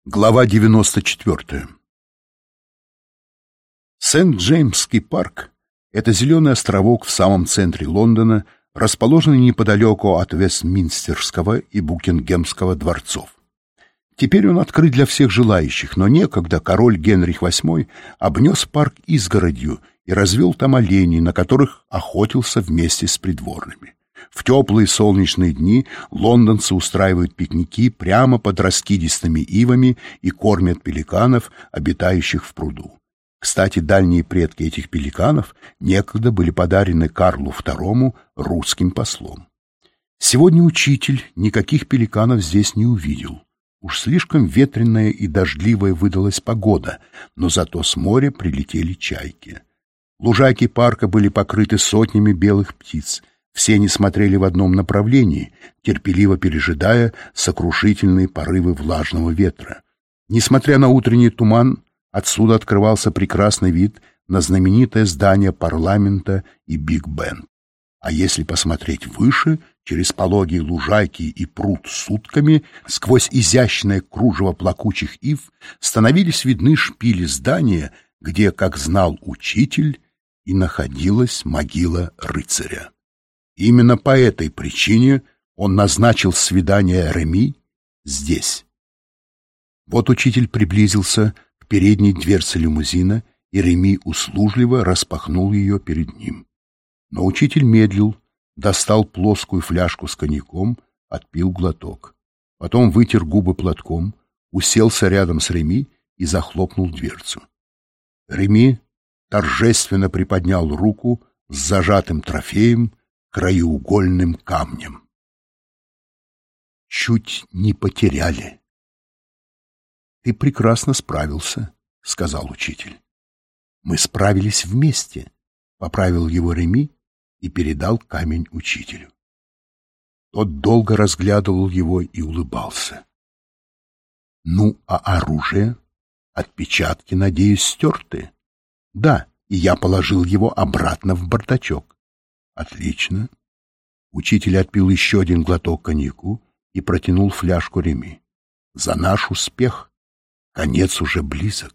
Глава 94. Сент-Джеймский парк — это зеленый островок в самом центре Лондона, расположенный неподалеку от Вестминстерского и Букингемского дворцов. Теперь он открыт для всех желающих, но некогда король Генрих VIII обнес парк изгородью и развел там оленей, на которых охотился вместе с придворными. В теплые солнечные дни лондонцы устраивают пикники прямо под раскидистыми ивами и кормят пеликанов, обитающих в пруду. Кстати, дальние предки этих пеликанов некогда были подарены Карлу II русским послом. Сегодня учитель никаких пеликанов здесь не увидел. Уж слишком ветреная и дождливая выдалась погода, но зато с моря прилетели чайки. Лужайки парка были покрыты сотнями белых птиц. Все они смотрели в одном направлении, терпеливо пережидая сокрушительные порывы влажного ветра. Несмотря на утренний туман, отсюда открывался прекрасный вид на знаменитое здание парламента и Биг-Бен. А если посмотреть выше, через пологие лужайки и пруд с утками, сквозь изящное кружево плакучих ив, становились видны шпили здания, где, как знал учитель, и находилась могила рыцаря. Именно по этой причине он назначил свидание Реми здесь. Вот учитель приблизился к передней дверце лимузина, и Реми услужливо распахнул ее перед ним. Но учитель медлил, достал плоскую фляжку с коньяком, отпил глоток. Потом вытер губы платком, уселся рядом с Реми и захлопнул дверцу. Реми торжественно приподнял руку с зажатым трофеем, краеугольным камнем. Чуть не потеряли. — Ты прекрасно справился, — сказал учитель. — Мы справились вместе, — поправил его Реми и передал камень учителю. Тот долго разглядывал его и улыбался. — Ну, а оружие? Отпечатки, надеюсь, стерты? — Да, и я положил его обратно в бардачок. Отлично. Учитель отпил еще один глоток коньяку и протянул фляжку Реми. За наш успех. Конец уже близок.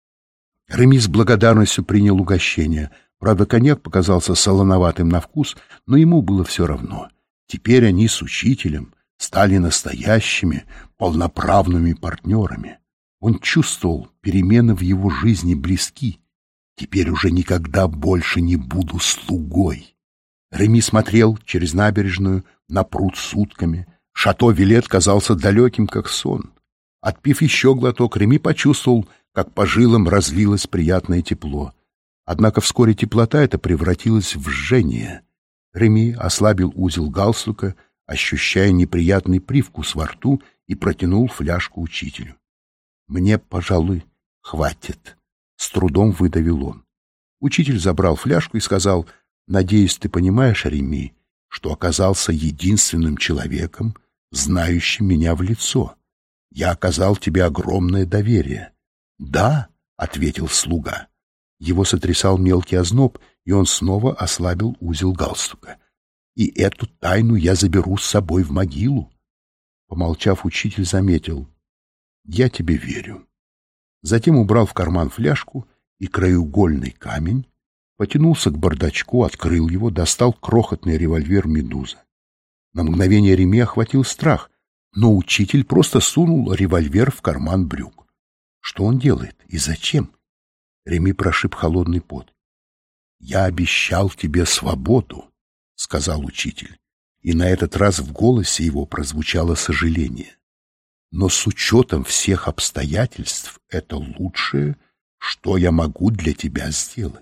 Реми с благодарностью принял угощение. Правда, коньяк показался солоноватым на вкус, но ему было все равно. Теперь они с учителем стали настоящими, полноправными партнерами. Он чувствовал, перемены в его жизни близки. Теперь уже никогда больше не буду слугой. Реми смотрел через набережную на пруд с утками. Шато Вилет казался далеким, как сон. Отпив еще глоток, Реми почувствовал, как по жилам разлилось приятное тепло. Однако вскоре теплота эта превратилась в жжение. Реми ослабил узел галстука, ощущая неприятный привкус во рту, и протянул фляжку учителю. «Мне, пожалуй, хватит», — с трудом выдавил он. Учитель забрал фляжку и сказал: «Надеюсь, ты понимаешь, Реми, что оказался единственным человеком, знающим меня в лицо. Я оказал тебе огромное доверие». «Да», — ответил слуга. Его сотрясал мелкий озноб, и он снова ослабил узел галстука. «И эту тайну я заберу с собой в могилу». Помолчав, учитель заметил: «Я тебе верю». Затем убрал в карман фляжку и краеугольный камень, потянулся к бардачку, открыл его, достал крохотный револьвер «Медуза». На мгновение Реми охватил страх, но учитель просто сунул револьвер в карман брюк. Что он делает и зачем? Реми прошиб холодный пот. «Я обещал тебе свободу», — сказал учитель, и на этот раз в голосе его прозвучало сожаление. «Но с учетом всех обстоятельств это лучшее, что я могу для тебя сделать».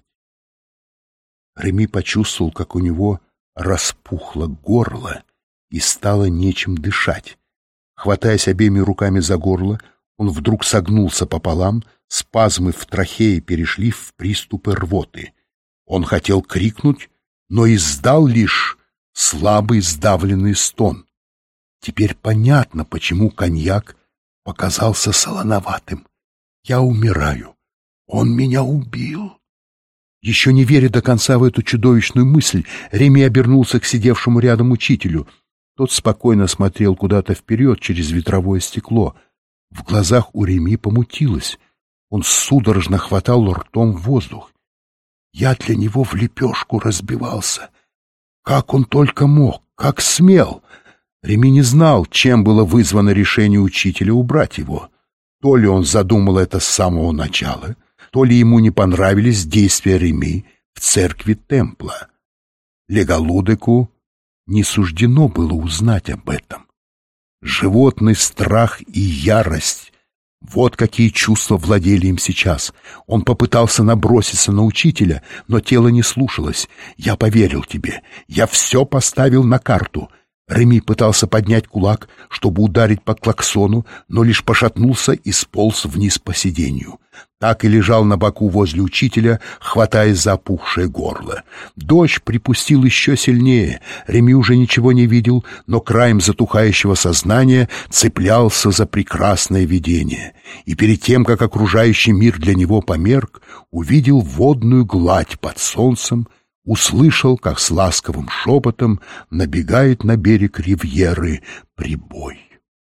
Реми почувствовал, как у него распухло горло и стало нечем дышать. Хватаясь обеими руками за горло, он вдруг согнулся пополам, спазмы в трахее перешли в приступы рвоты. Он хотел крикнуть, но издал лишь слабый сдавленный стон. Теперь понятно, почему коньяк показался солоноватым. «Я умираю. Он меня убил». Еще не веря до конца в эту чудовищную мысль, Реми обернулся к сидевшему рядом учителю. Тот спокойно смотрел куда-то вперед через ветровое стекло. В глазах у Реми помутилось. Он судорожно хватал ртом воздух. Я для него в лепешку разбивался. Как он только мог, как смел! Реми не знал, чем было вызвано решение учителя убрать его. То ли он задумал это с самого начала, то ли ему не понравились действия Реми в церкви Темпла. Леголудеку не суждено было узнать об этом. Животный страх и ярость — вот какие чувства владели им сейчас. Он попытался наброситься на учителя, но тело не слушалось. «Я поверил тебе. Я все поставил на карту». Реми пытался поднять кулак, чтобы ударить по клаксону, но лишь пошатнулся и сполз вниз по сиденью. Так и лежал на боку возле учителя, хватаясь за опухшее горло. Дождь припустил еще сильнее. Реми уже ничего не видел, но краем затухающего сознания цеплялся за прекрасное видение. И перед тем, как окружающий мир для него померк, увидел водную гладь под солнцем, услышал, как с ласковым шепотом набегает на берег ривьеры прибой.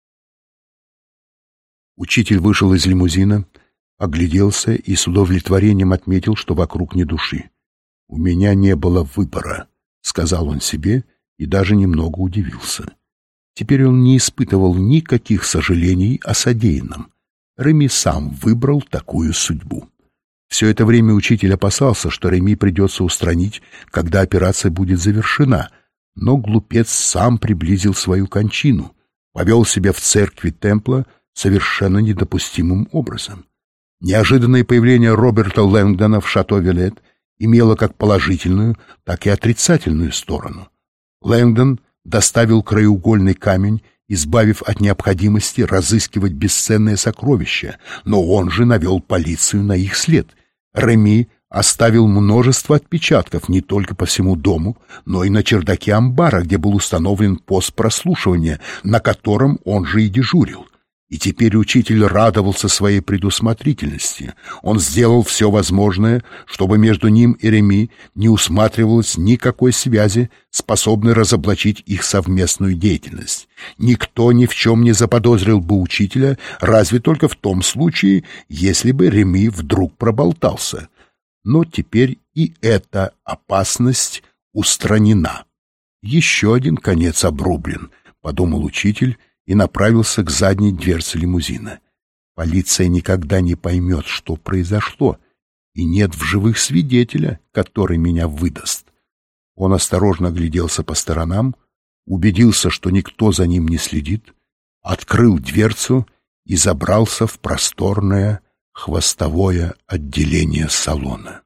Учитель вышел из лимузина, огляделся и с удовлетворением отметил, что вокруг ни души. «У меня не было выбора», — сказал он себе и даже немного удивился. Теперь он не испытывал никаких сожалений о содеянном. Реми сам выбрал такую судьбу. Все это время учитель опасался, что Реми придется устранить, когда операция будет завершена, но глупец сам приблизил свою кончину, повел себя в церкви Темпла совершенно недопустимым образом. Неожиданное появление Роберта Лэнгдона в Шато-Вилет имело как положительную, так и отрицательную сторону. Лэнгдон доставил краеугольный камень, избавив от необходимости разыскивать бесценное сокровище, но он же навел полицию на их след. Реми оставил множество отпечатков не только по всему дому, но и на чердаке амбара, где был установлен пост прослушивания, на котором он же и дежурил. И теперь учитель радовался своей предусмотрительности. Он сделал все возможное, чтобы между ним и Реми не усматривалось никакой связи, способной разоблачить их совместную деятельность. Никто ни в чем не заподозрил бы учителя, разве только в том случае, если бы Реми вдруг проболтался. Но теперь и эта опасность устранена. «Еще один конец обрублен», — подумал учитель, и направился к задней дверце лимузина. Полиция никогда не поймет, что произошло, и нет в живых свидетеля, который меня выдаст. Он осторожно огляделся по сторонам, убедился, что никто за ним не следит, открыл дверцу и забрался в просторное хвостовое отделение салона.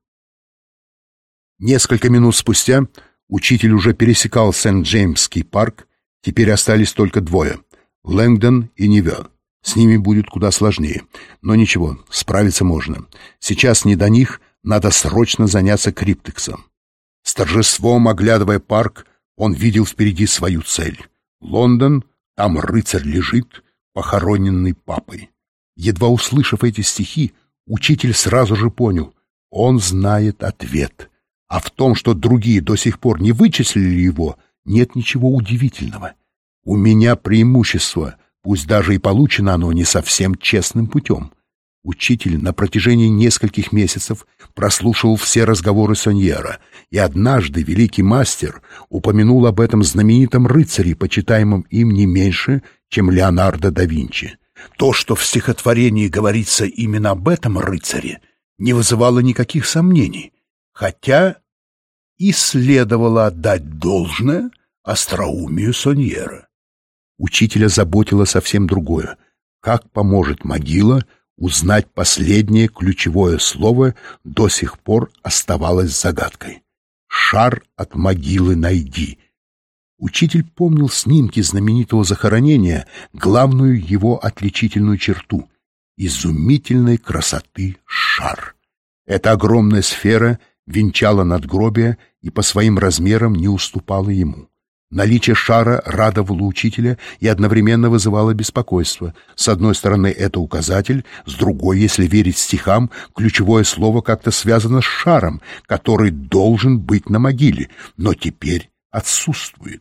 Несколько минут спустя учитель уже пересекал Сент-Джеймский парк, теперь остались только двое — Лэнгдон и Ниве. С ними будет куда сложнее. Но ничего, справиться можно. Сейчас не до них, надо срочно заняться Криптексом. С торжеством, оглядывая парк, он видел впереди свою цель. Лондон, там рыцарь лежит, похороненный папой. Едва услышав эти стихи, учитель сразу же понял — он знает ответ. А в том, что другие до сих пор не вычислили его, нет ничего удивительного. У меня преимущество, пусть даже и получено оно не совсем честным путем. Учитель на протяжении нескольких месяцев прослушал все разговоры Соньера, и однажды великий мастер упомянул об этом знаменитом рыцаре, почитаемом им не меньше, чем Леонардо да Винчи. То, что в стихотворении говорится именно об этом рыцаре, не вызывало никаких сомнений, хотя и следовало отдать должное остроумию Соньера. Учителя заботило совсем другое. Как поможет могила узнать последнее ключевое слово, до сих пор оставалось загадкой. «Шар от могилы найди». Учитель помнил снимки знаменитого захоронения, главную его отличительную черту — изумительной красоты шар. Эта огромная сфера венчала надгробие и по своим размерам не уступала ему. Наличие шара радовало учителя и одновременно вызывало беспокойство. С одной стороны, это указатель, с другой, если верить стихам, ключевое слово как-то связано с шаром, который должен быть на могиле, но теперь отсутствует.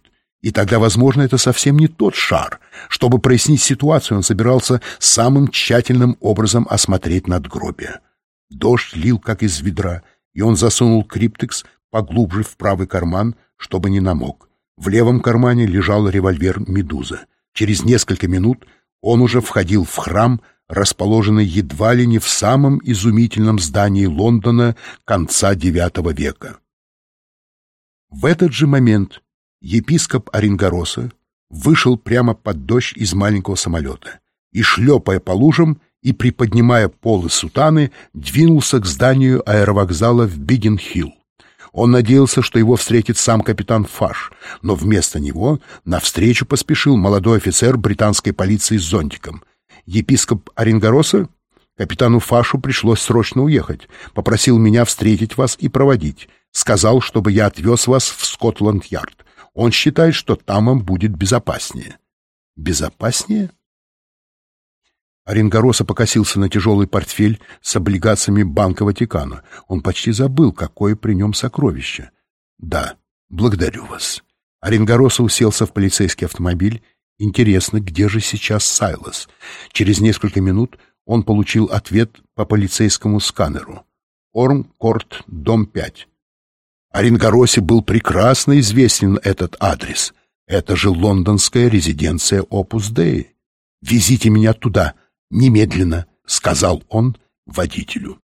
И тогда, возможно, это совсем не тот шар. Чтобы прояснить ситуацию, он собирался самым тщательным образом осмотреть надгробие. Дождь лил, как из ведра, и он засунул криптекс поглубже в правый карман, чтобы не намок. В левом кармане лежал револьвер «Медуза». Через несколько минут он уже входил в храм, расположенный едва ли не в самом изумительном здании Лондона конца IX века. В этот же момент епископ Оренгороса вышел прямо под дождь из маленького самолета и, шлепая по лужам и приподнимая полы сутаны, двинулся к зданию аэровокзала в Биддин-Хилл. Он надеялся, что его встретит сам капитан Фаш, но вместо него навстречу поспешил молодой офицер британской полиции с зонтиком. Епископ Оренгороса? Капитану Фашу пришлось срочно уехать. Попросил меня встретить вас и проводить. Сказал, чтобы я отвез вас в Скотланд-Ярд. Он считает, что там вам будет безопаснее. Безопаснее? Оренгороса покосился на тяжелый портфель с облигациями Банка Ватикана. Он почти забыл, какое при нем сокровище. «Да, благодарю вас». Оренгороса уселся в полицейский автомобиль. Интересно, где же сейчас Сайлас? Через несколько минут он получил ответ по полицейскому сканеру. Орм-Корт, дом 5. Оренгоросе был прекрасно известен этот адрес. Это же лондонская резиденция Опус Деи. «Везите меня туда, немедленно», — сказал он водителю.